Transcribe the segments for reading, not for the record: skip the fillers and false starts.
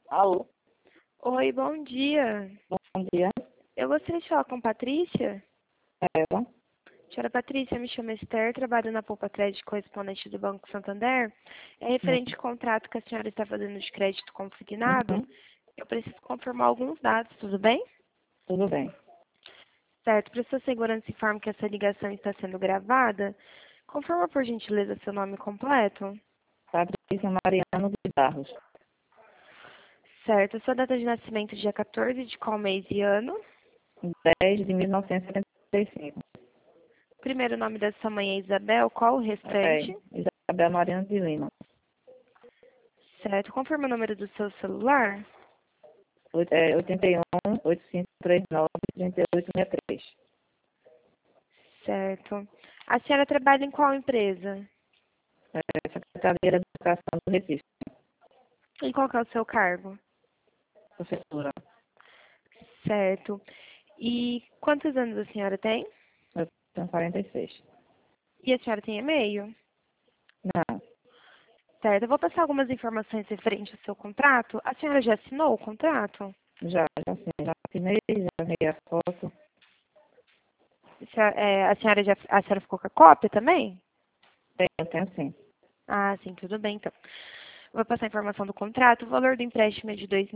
Alô, Oi, bom dia. bom dia. Eu gostaria de falar com Patrícia. Ela? Senhora Patrícia, me chamo Esther, trabalho na Poupa Crédito correspondente do Banco Santander. É referente ao contrato que a senhora está fazendo de crédito consignado. Uhum, Eu preciso confirmar alguns dados, tudo bem? tudo bem. Certo, para sua segurança informo que essa ligação está sendo gravada. Confirma, por gentileza, seu nome completo. Patrícia Mariano de Barros, Certo, sua data de nascimento, dia 14 de qual mês e ano? 10 de 1975. Primeiro nome da sua mãe é Isabel, qual o É, restante? Isabel Mariano de Lima. Certo, confirma o número do seu celular? 81 8539 3863. Certo. A senhora trabalha em qual empresa? Secretaria da Educação do Recife, E qual que é o seu cargo? professora. Certo. E quantos anos a senhora tem? Eu tenho 46. E a senhora tem e-mail? Não, Certo. Eu vou passar algumas informações referentes ao seu contrato. A senhora já assinou o contrato? já assinei, já vi a foto. A senhora ficou com a cópia também? Tenho sim. Ah, sim, tudo bem, então. Vou passar a informação do contrato. O valor do empréstimo é de R$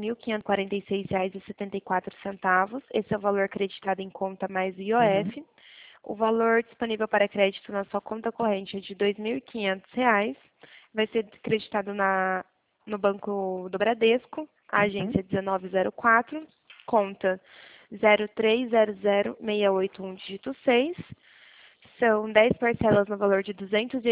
2.546,74. Esse é o valor acreditado em conta mais o Uhum, IOF. O valor disponível para crédito na sua conta corrente é de R$ 2.500. Vai ser creditado no Banco do Bradesco, a uhum, agência 1904, conta 0300681, dígito 6. São 10 parcelas no valor de R$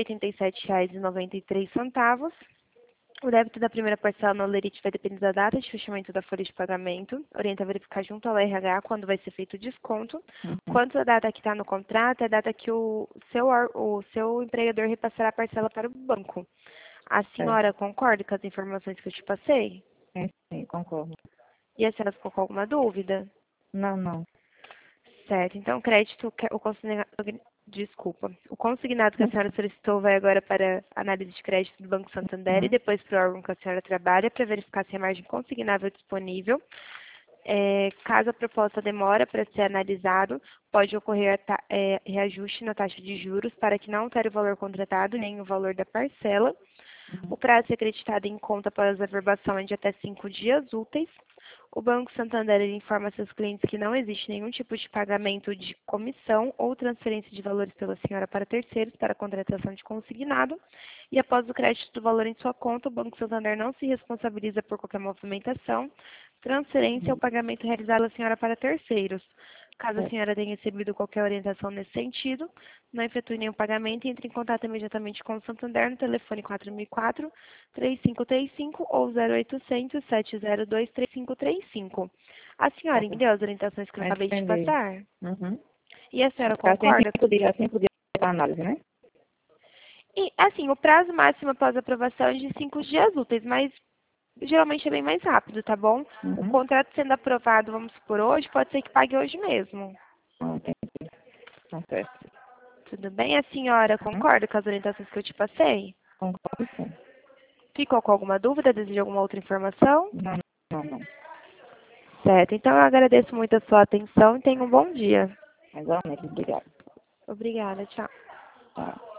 287,93. O débito da primeira parcela no Lerite vai depender da data de fechamento da folha de pagamento. Orienta a verificar junto ao RH quando vai ser feito o desconto. uhum. Quanto à data que está no contrato, é a data que o seu empregador repassará a parcela para o banco. A Certo. senhora concorda com as informações que eu te passei? Sim, concordo. E a senhora ficou com alguma dúvida? Não, não. Certo. Então, o crédito, desculpa. O consignado que a senhora solicitou vai agora para a análise de crédito do Banco Santander e Uhum. depois para o órgão que a senhora trabalha para verificar se a margem consignável é disponível. Caso a proposta demora para ser analisado, pode ocorrer reajuste na taxa de juros para que não altere o valor contratado nem o valor da parcela. O prazo de acreditado em conta para a averbação é de até 5 dias úteis. O Banco Santander ele informa seus clientes que não existe nenhum tipo de pagamento de comissão ou transferência de valores pela senhora para terceiros para a contratação de consignado. E após o crédito do valor em sua conta, o Banco Santander não se responsabiliza por qualquer movimentação, transferência ou pagamento realizado pela senhora para terceiros. Caso a Certo. senhora tenha recebido qualquer orientação nesse sentido, não efetue nenhum pagamento e entre em contato imediatamente com o Santander no telefone 4004-3535 ou 0800-702-3535. A senhora entendeu as orientações que eu acabei de Entendi. passar? Uhum. E a senhora Tá, tem concorda? 5 dias, 5 dias para análise, né? E, assim, o prazo máximo após a aprovação é de 5 dias úteis, mas geralmente é bem mais rápido, tá bom? O Uhum. contrato sendo aprovado, vamos supor, hoje, pode ser que pague hoje mesmo. Entendi. Tá certo. Tudo bem? A senhora Uhum. concorda com as orientações que eu te passei? Concordo sim. Ficou com alguma dúvida? Deseja alguma outra informação? Não, não, não. Certo. Então, eu agradeço muito a sua atenção e tenha um bom dia. Igualmente, obrigada. Obrigada. Tchau. Tá.